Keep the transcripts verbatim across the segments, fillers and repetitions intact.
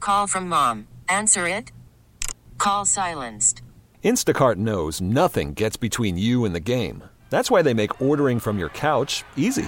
Call from mom. Answer it. Call silenced. Instacart knows nothing gets between you and the game. That's why they make ordering from your couch easy.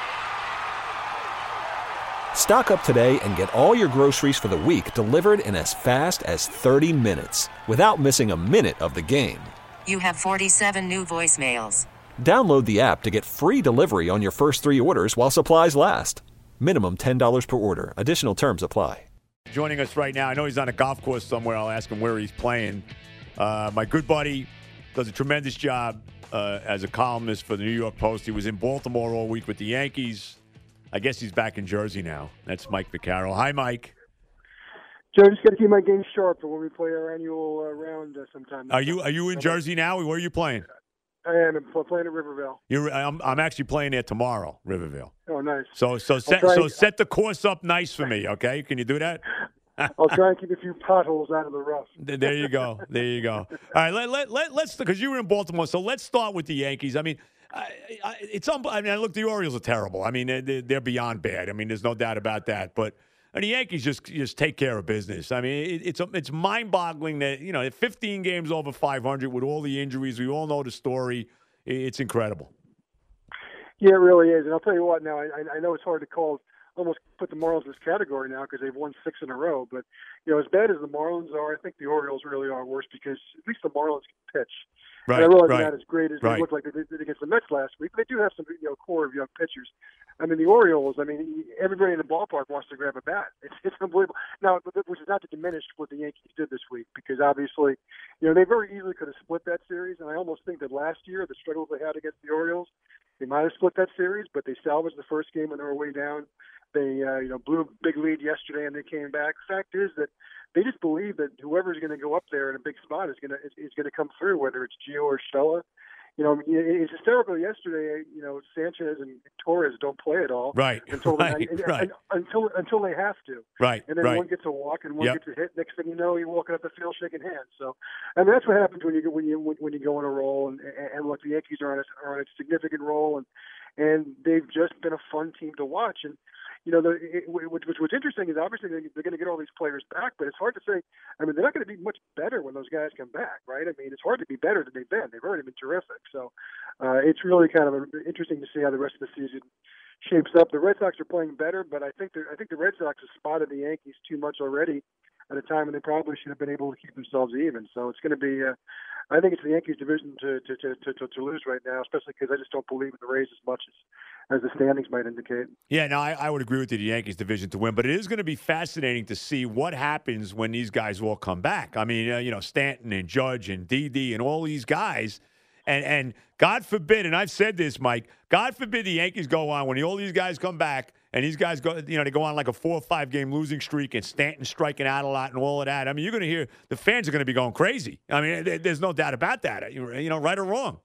Stock up today and get all your groceries for the week delivered in as fast as thirty minutes without missing a minute of the game. You have forty-seven new voicemails. Download the app to get free delivery on your first three orders while supplies last. Minimum ten dollars per order. Additional terms apply. Joining us right now, I know he's on a golf course somewhere. I'll ask him where he's playing. Uh, my good buddy does a tremendous job uh, as a columnist for the New York Post. He was in Baltimore all week with the Yankees. I guess he's back in Jersey now. That's Mike Vaccaro. Hi, Mike. Joe, just got to keep my game sharp for when we play our annual uh, round uh, sometime. Are you are you in Jersey now? Where are you playing? I am. I'm playing at Riverville. You're. I'm, I'm actually playing there tomorrow, Riverville. Oh, nice. So so set, so and, set the course up nice for me, okay? Can you do that? I'll try and keep a few potholes out of the rough. There you go. There you go. All right, let let let let's because you were in Baltimore, so let's start with the Yankees. I mean. I, I, it's un- I mean, look, the Orioles are terrible. I mean, they're, they're beyond bad. I mean, there's no doubt about that. But and the Yankees just just take care of business. I mean, it, it's it's mind-boggling that you know, fifteen games over five hundred with all the injuries. We all know the story. It's incredible. Yeah, it really is. And I'll tell you what. Now, I, I know it's hard to call, almost put the Marlins in this category now because they've won six in a row. But you know, as bad as the Marlins are, I think the Orioles really are worse because at least the Marlins can pitch. Right, and I realize right, they're not as great as right. they looked like they did against the Mets last week. But they do have some, you know, core of young pitchers. I mean, the Orioles. I mean, everybody in the ballpark wants to grab a bat. It's it's unbelievable. Now, which is not to diminish what the Yankees did this week, because obviously, you know, they very easily could have split that series. And I almost think that last year, the struggles they had against the Orioles, they might have split that series, but they salvaged the first game when they were way down. They, uh, you know, blew a big lead yesterday, and they came back. The fact is that they just believe that whoever's going to go up there in a big spot is going to is, is going to come through, whether it's Gio or Stella. You know, it's hysterical. Yesterday, you know, Sanchez and Torres don't play at all, right? Until right, they, right. And, until until they have to, right? And then right. one gets a walk and one yep. gets a hit. Next thing you know, you're walking up the field shaking hands. So, I mean, that's what happens when you when you when you go on a roll. And and, and look, the Yankees are on a, are on a significant roll, and and they've just been a fun team to watch. And you know, the, it, which, which, what's interesting is obviously they're, they're going to get all these players back, but it's hard to say. I mean, they're not going to be much better when those guys come back, right? I mean, it's hard to be better than they've been. They've already been terrific. So uh, it's really kind of a, interesting to see how the rest of the season shapes up. The Red Sox are playing better, but I think I think the Red Sox have spotted the Yankees too much already at a time when they probably should have been able to keep themselves even. So it's going to be, uh, I think it's the Yankees' division to to, to, to, to lose right now, especially because I just don't believe in the Rays as much as, as the standings might indicate. Yeah, no, I, I would agree with you, the Yankees' division to win, but it is going to be fascinating to see what happens when these guys all come back. I mean, uh, you know, Stanton and Judge and Didi and all these guys. And and God forbid, and I've said this, Mike, God forbid the Yankees go on when all these guys come back and these guys go, you know, they go on like a four or five game losing streak and Stanton striking out a lot and all of that. I mean, you're going to hear the fans are going to be going crazy. I mean, there, there's no doubt about that. You know, right or wrong.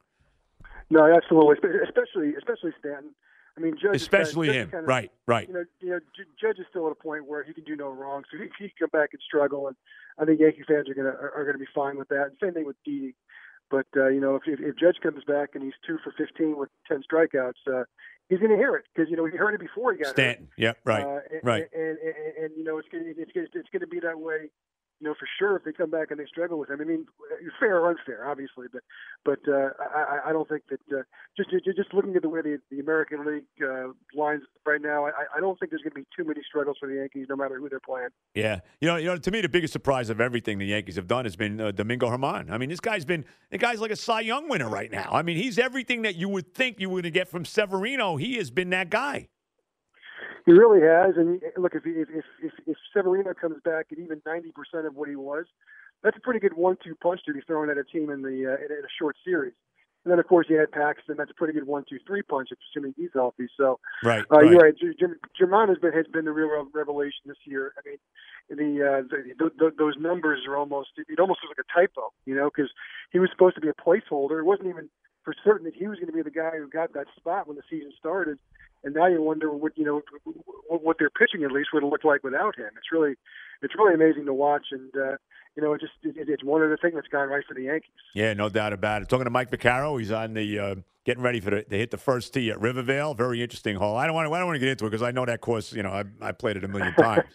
No, absolutely, especially especially Stanton. I mean, Judge especially is, him. Kind of, right, right. You know, you know, Judge is still at a point where he can do no wrong, so he, he can come back and struggle, and I think Yankee fans are going to are, are going to be fine with that. And same thing with Didi. But, uh, you know, if, if if Judge comes back and he's two for fifteen with ten strikeouts, uh, he's going to hear it because, you know, he heard it before he got Stanton. hurt. Yeah, right, uh, and, right. And, and, and, and, you know, it's going to it's, it's going to be that way, you know, for sure if they come back and they struggle with him. I mean, fair or unfair, obviously, but but uh, I, I don't think that uh, just just looking at the way the, the American League uh, lines right now, I, I don't think there's going to be too many struggles for the Yankees, no matter who they're playing. Yeah, you know, you know, to me, the biggest surprise of everything the Yankees have done has been uh, Domingo Germán. I mean, this guy's been the guy's like a Cy Young winner right now. I mean, he's everything that you would think you were going to get from Severino. He has been that guy. He really has, and look, if if if if, if Severino comes back at even ninety percent of what he was, that's a pretty good one-two punch to be thrown at a team in the uh, in, in a short series. And then, of course, you had Paxton. That's a pretty good one-two-three punch, assuming he's healthy. So, right, uh, right. you're right. Germán has been has been the real revelation this year. I mean, the, uh, the, the those numbers are almost it almost looks like a typo, you know, because he was supposed to be a placeholder. It wasn't even for certain that he was going to be the guy who got that spot when the season started. And now you wonder what you know what their pitching at least would have looked like without him. It's really, it's really amazing to watch, and uh, you know, it just it, it's one other thing that's gone right for the Yankees. Yeah, no doubt about it. Talking to Mike Vaccaro, he's on the uh, getting ready for the, to hit the first tee at Rivervale. Very interesting hole. I don't want to, I don't want to get into it because I know that course. You know, I I played it a million times.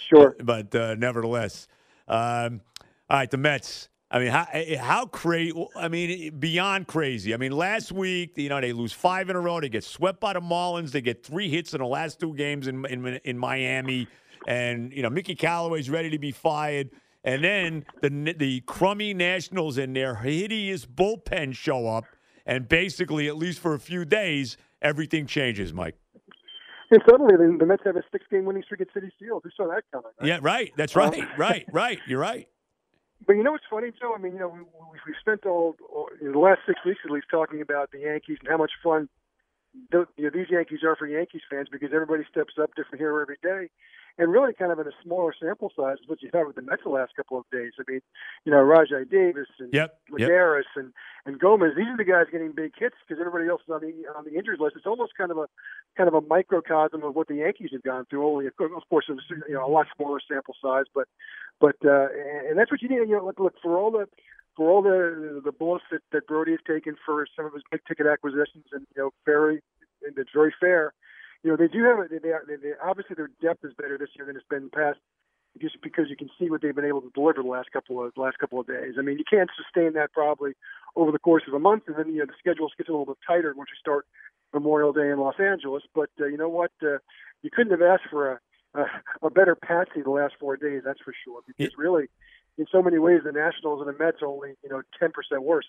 Sure. But, but uh, nevertheless, um, all right, the Mets. I mean, how how crazy? I mean, beyond crazy. I mean, last week, you know, they lose five in a row. They get swept by the Marlins. They get three hits in the last two games in in, in Miami, and you know, Mickey Callaway's ready to be fired. And then the the crummy Nationals and their hideous bullpen show up, and basically, at least for a few days, everything changes, Mike. And suddenly, the, the Mets have a six-game winning streak at Citi Field. Who saw that coming? Right? Yeah, right. That's right. Um, right. Right. You're right. But you know what's funny, Joe? I mean, you know, we, we've spent all, all you know, the last six weeks at least talking about the Yankees and how much fun the, you know, these Yankees are for Yankees fans because everybody steps up different hero every day. And really kind of in a smaller sample size is what you had with the Mets the last couple of days. I mean, you know, Rajai Davis and yep, Lagares yep. and, and Gomez, these are the guys getting big hits because everybody else is on the on the injured list. It's almost kind of a kind of a microcosm of what the Yankees have gone through. Only, of course, it was, you know, a lot smaller sample size, but but uh, and that's what you need. You know, look, look for all the for all the the bullets that, that Brody has taken for some of his big ticket acquisitions, and you know, very and it's very fair. You know, they do have they, they, they obviously their depth is better this year than it's been in the past, just because you can see what they've been able to deliver the last couple of the last couple of days. I mean, you can't sustain that probably over the course of a month, and then you know the schedule gets a little bit tighter once you start Memorial Day in Los Angeles. But uh, you know what? Uh, you couldn't have asked for a, a a better patsy the last four days. That's for sure. Because really, in so many ways, the Nationals and the Mets are only you know ten percent worse.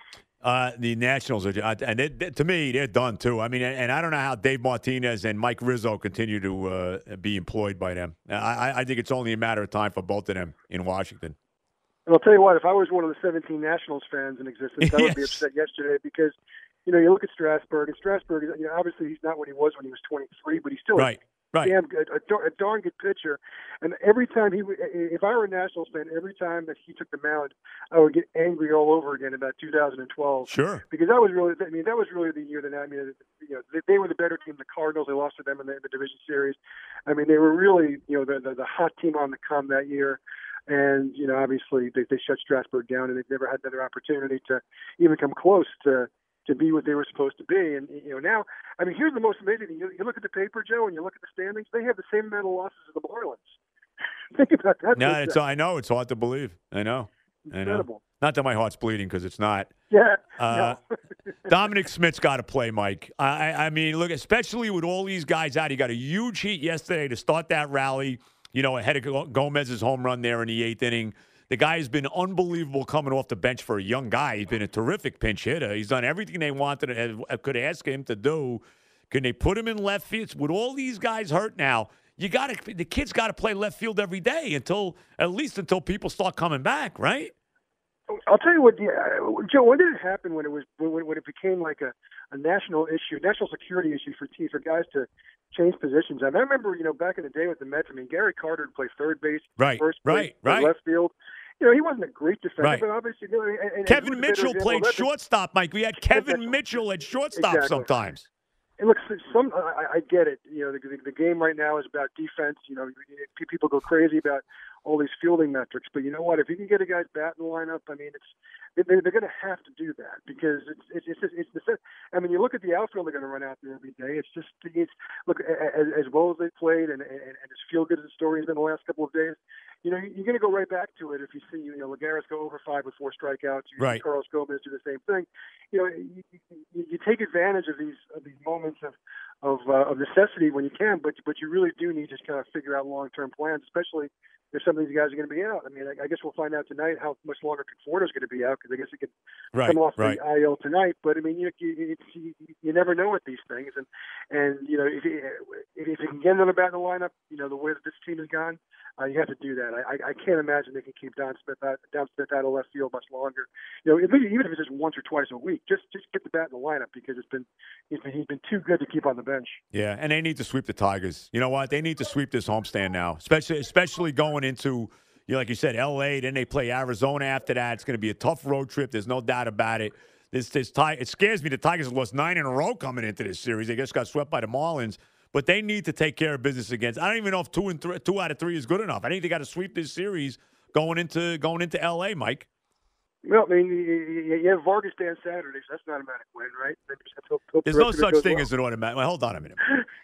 Uh, the Nationals are, and they, they, to me, they're done too. I mean, and, and I don't know how Dave Martinez and Mike Rizzo continue to uh, be employed by them. I, I think it's only a matter of time for both of them in Washington. And I'll tell you what, if I was one of the seventeen Nationals fans in existence, I would yes. be upset yesterday because, you know, you look at Strasburg, and Strasburg, you know, obviously he's not what he was when he was twenty-three, but he's still right. Right. Damn good, a, a darn good pitcher. And every time he, if I were a Nationals fan, every time that he took the mound, I would get angry all over again about two thousand twelve. Sure. Because that was really, I mean, that was really the year that I mean, you know, they, they were the better team. The Cardinals, they lost to them in the, in the division series. I mean, they were really, you know, the the, the hot team on the come that year. And you know, obviously, they, they shut Strasburg down, and they've never had another opportunity to even come close to. to be what they were supposed to be. And, you know, now, I mean, here's the most amazing thing. You, you look at the paper, Joe, and you look at the standings, they have the same amount of losses as the Marlins. Think about that. No, it's, I know. It's hard to believe. I know. Incredible. I know. Not that my heart's bleeding, because it's not. Yeah. Uh, no. Dominic Smith's got to play, Mike. I, I mean, look, especially with all these guys out, he got a huge heat yesterday to start that rally, you know, ahead of Gomez's home run there in the eighth inning. The guy has been unbelievable coming off the bench for a young guy. He's been a terrific pinch hitter. He's done everything they wanted to, could ask him to do. Can they put him in left field? With all these guys hurt now, you got to. The kid's got to play left field every day until at least until people start coming back, right? I'll tell you what, yeah, Joe. When did it happen? When it was when, when it became like a, a national issue, national security issue for teams, for guys to change positions. I, mean, I remember, you know, back in the day with the Mets. I mean, Gary Carter would play third base, right, first right, base, right. left field. You know, he wasn't a great defender, right. but obviously, you know, and, and Kevin Mitchell played shortstop, Mike. We had Kevin exactly. Mitchell at shortstop exactly. sometimes. And look, some I, I get it. You know, the, the, the game right now is about defense. You know, people go crazy about all these fielding metrics, but you know what? If you can get a guy's bat in the lineup, I mean, it's they're, they're going to have to do that because it's it's it's, just, it's the. I mean, you look at the outfield they're going to run out there every day. It's just it's look as, as well as they played and, and and as feel good as the story has been the last couple of days. You know, you're going to go right back to it if you see, you know, Lagares go over five with four strikeouts. You right. Carlos Gomez do the same thing. You know, you, you, you take advantage of these of these moments of of, uh, of necessity when you can, but but you really do need to kind of figure out long term plans, especially if some of these guys are going to be out. I mean, I, I guess we'll find out tonight how much longer Conforto's going to be out because I guess he could right, come off right. the I L tonight. But I mean, you you, you you never know with these things, and and you know if you, if you can get another bat in the lineup, you know the way that this team has gone, uh, you have to do that. I, I can't imagine they can keep Don Smith out, Don Smith out of left field much longer. You know, even if it's just once or twice a week, just just get the bat in the lineup because it's been he's been he's been too good to keep on the bench. Yeah, and they need to sweep the Tigers. You know what? They need to sweep this homestand now, especially especially going into, you know, like you said, L A. Then they play Arizona after that. It's going to be a tough road trip. There's no doubt about it. This this it scares me. The Tigers have lost nine in a row coming into this series. They just got swept by the Marlins. But they need to take care of business against. I don't even know if two and three, two out of three is good enough. I think they got to sweep this series going into going into L A, Mike. Well, I mean, you, you have Vargas Dan Saturdays. That's an automatic win, right? They just have to hope, hope There's the no rest of it such goes thing well. as an automatic. Well, hold on a minute.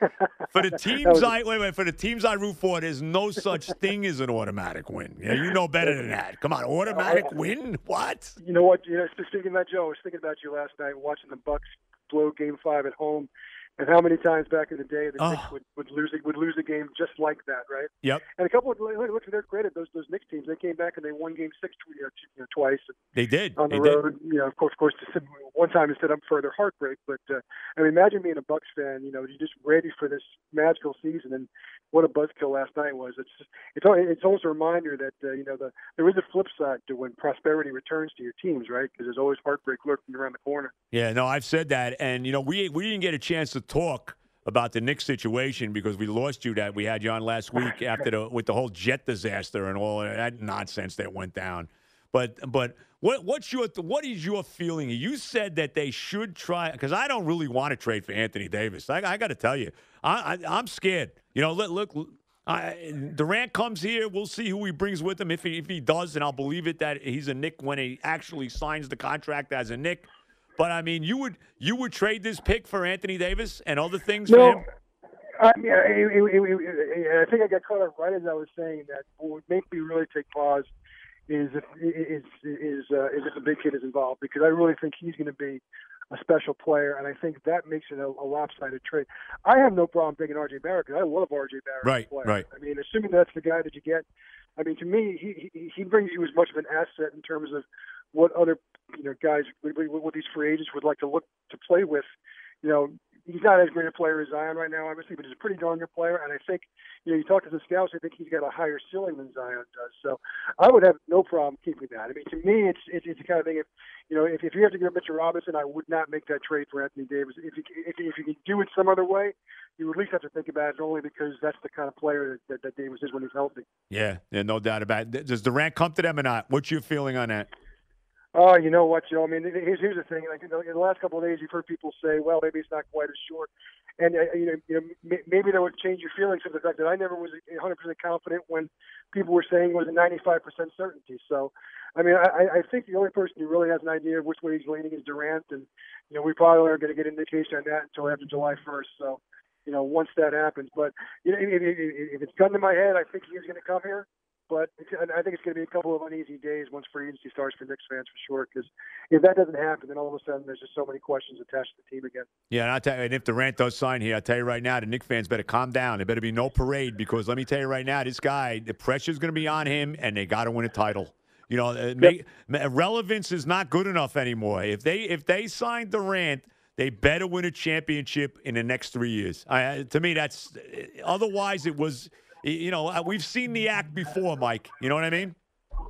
For the That teams was- I wait, wait, for the teams I root for, there's no such thing as an automatic win. Yeah, you know better than that. Come on, automatic win? What? You know what? You know, speaking about Joe, I was thinking about you last night watching the Bucks blow Game Five at home, and how many times back in the day the Oh. Knicks would, would lose would lose a game just like that, right? Yep, And a couple of look, look to their credit, those those Knicks teams, they came back and they won Game Six you know, you know, twice they did. on the They did. road. You know, of course, of course, one time instead of further heartbreak. But uh, I mean, imagine being a Bucks fan. You know, you're just ready for this magical season, and what a buzzkill last night was. It's just, it's it's almost a reminder that uh, you know the there is a flip side to when prosperity returns to your teams, right? Because there's always heartbreak lurking around the corner. Yeah, no, I've said that, and you know, we we didn't get a chance to talk about the Knicks situation because we lost you. That we had you on last week after the with the whole jet disaster and all that nonsense that went down. But but what what's your what is your feeling? You said that they should try because I don't really want to trade for Anthony Davis. I, I got to tell you, I, I I'm scared. You know, look look. I, Durant comes here. We'll see who he brings with him. If he if he does, and I'll believe it that he's a Knick when he actually signs the contract as a Knick. But I mean, you would you would trade this pick for Anthony Davis and other things No, for him? I, mean, it, it, it, it, I think I got caught up right as I was saying that. What would make me really take pause is if is is uh, is if the big kid is involved, because I really think he's going to be a special player, and I think that makes it a, a lopsided trade. I have no problem taking R J Barrett because I love R J Barrett. Right, as a player. right. I mean, assuming that's the guy that you get. I mean, to me, he he, he brings you as much of an asset in terms of what other you know guys, what these free agents would like to look to play with. You know, he's not as great a player as Zion right now, obviously, but he's a pretty darn good player. And I think, you know, you talk to the scouts, I think he's got a higher ceiling than Zion does. So I would have no problem keeping that. I mean, to me, it's it's, it's the kind of thing. If you know, if, if you have to give up Mitchell Robinson, I would not make that trade for Anthony Davis. If you if, if you can do it some other way, you at least have to think about it, only because that's the kind of player that, that, that Davis is when he's healthy. Yeah, yeah, no doubt about it. Does Durant come to them or not? What's your feeling on that? Oh, you know what, Joe? I mean, here's, here's the thing. Like, you know, in the last couple of days, you've heard people say, well, maybe it's not quite as short. And, uh, you know, you know, maybe that would change your feelings of the fact that I never was one hundred percent confident when people were saying it was a ninety-five percent certainty. So, I mean, I, I think the only person who really has an idea of which way he's leaning is Durant. And, you know, we probably aren't going to get an indication on that until after July first. So, you know, once that happens. But, you know, if, if, if it's gun to my head, I think he is going to come here. But I think it's going to be a couple of uneasy days once free agency starts for Knicks fans for sure. Because if that doesn't happen, then all of a sudden there's just so many questions attached to the team again. Yeah, and, I'll tell you, and if Durant does sign here, I'll tell you right now, the Knicks fans better calm down. There better be no parade because let me tell you right now, this guy, the pressure's going to be on him, and they got to win a title. You know, yep. make, relevance is not good enough anymore. If they if they sign Durant, they better win a championship in the next three years. I, to me, that's otherwise it was. You know, we've seen the act before, Mike. You know what I mean?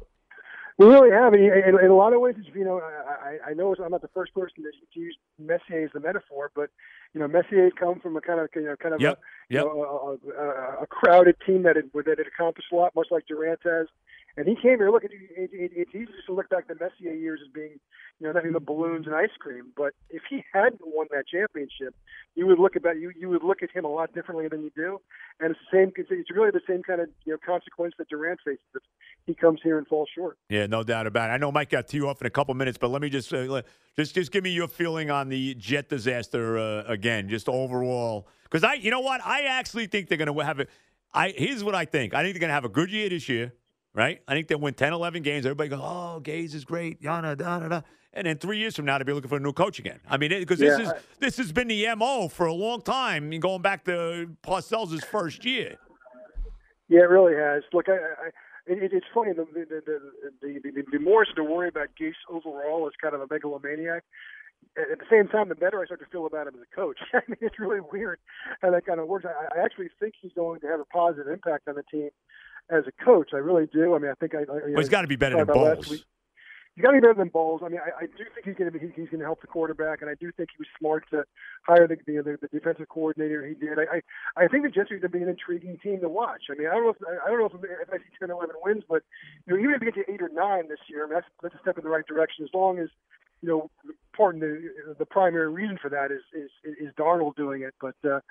We really have. In, in, in a lot of ways, it's, you know, I, I know I'm not the first person to use Messier as the metaphor, but, you know, Messier had come from a kind of, you know, kind of yep. a, yep. You know, a, a, a crowded team that had, that had accomplished a lot, much like Durant has. And he came here. Look, it, it, it, it's easy to look back the Messier years as being, you know, nothing but balloons and ice cream. But if he hadn't won that championship, you would look about you. You would look at him a lot differently than you do. And it's the same. It's, it's really the same kind of you know consequence that Durant faces if he comes here and falls short. Yeah, no doubt about it. I know Mike got to you off in a couple minutes, but let me just uh, just just give me your feeling on the jet disaster uh, again, just overall. Because I, you know what, I actually think they're going to have it. I here's what I think. I think they're going to have a good year this year. Right? I think they'll win ten, eleven games. Everybody goes, oh, Gaze is great. Yada, da, da, da. And then three years from now, they'll be looking for a new coach again. I mean, because yeah. this is this has been the M O for a long time, going back to Parcells' first year. Yeah, it really has. Look, I, I, it, it's funny. The the, the, the, the, the more I worry about Gase overall as kind of a megalomaniac, at the same time, the better I start to feel about him as a coach. I mean, it's really weird how that kind of works. I, I actually think he's going to have a positive impact on the team as a coach. I really do. I mean, I think I. I well, he's got to be better than Bowles. He's got to be better than Bowles. I mean, I, I do think he's going to be. He's going to help the quarterback, and I do think he was smart to hire the the, the defensive coordinator he did. I, I I think the Jets are going to be an intriguing team to watch. I mean, I don't know if I don't know if, if I see ten, eleven wins, but you know, even if you get to eight or nine this year, I mean, that's that's a step in the right direction. As long as you know, pardon the the primary reason for that is is is Darnold doing it, but. uh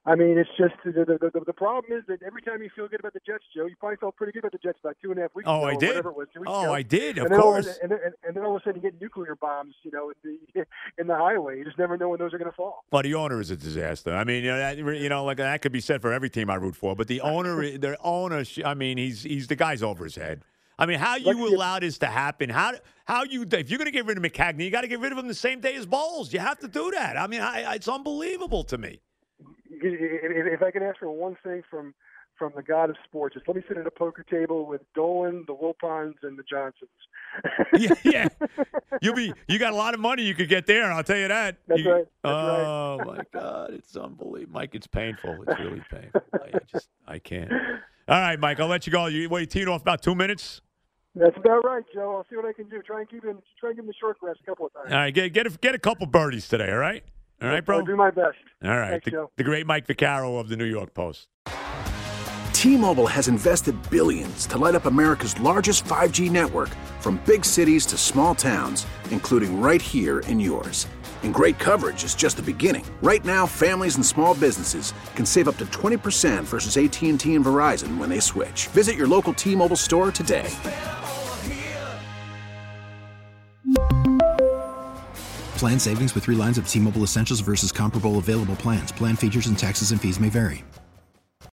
I mean, it's just the, the the the problem is that every time you feel good about the Jets, Joe, you probably felt pretty good about the Jets about two and a half weeks oh, ago. I or did. Whatever it was, two weeks oh, ago. I did. Of and then course. All, and, then, and then all of a sudden you get nuclear bombs, you know, in the in the highway. You just never know when those are going to fall. Well, the owner is a disaster. I mean, you know, that, you know, like that could be said for every team I root for. But the owner, the owner, I mean, he's he's the guy's over his head. I mean, how you Let's allow this to happen? How how you if you're going to get rid of McCagney, you got to get rid of him the same day as Bowles. You have to do that. I mean, I, it's unbelievable to me. If I can ask for one thing from from the god of sports, just let me sit at a poker table with Dolan, the Wilpons, and the Johnsons. yeah, yeah. You'll be you got a lot of money you could get there. I'll tell you that. That's you, right. That's oh right. my God, it's unbelievable, Mike. It's painful. It's really painful. I just I can't. All right, Mike. I'll let you go. You wait, teeing off about two minutes. That's about right, Joe. I'll see what I can do. Try and keep him. Try and give him the short rest a couple of times. All right, get get a, get a couple birdies today. All right. All right, bro? I'll do my best. All right. Thanks, the, Joe. the great Mike Vaccaro of the New York Post. T-Mobile has invested billions to light up America's largest five G network, from big cities to small towns, including right here in yours. And great coverage is just the beginning. Right now, families and small businesses can save up to twenty percent versus A T and T and Verizon when they switch. Visit your local T-Mobile store today. Plan savings with three lines of T-Mobile Essentials versus comparable available plans. Plan features and taxes and fees may vary.